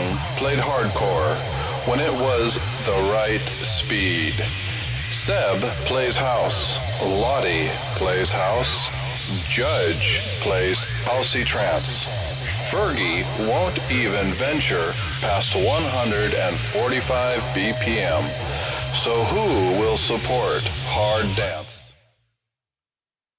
played hardcore when it was the right speed. Seb plays house. Lottie plays house. Judge plays housey trance. Fergie won't even venture past 145 BPM. So who will support hard dance?